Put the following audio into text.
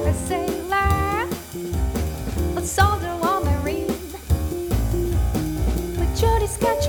a sailor, a soldier or marine. But Judy's got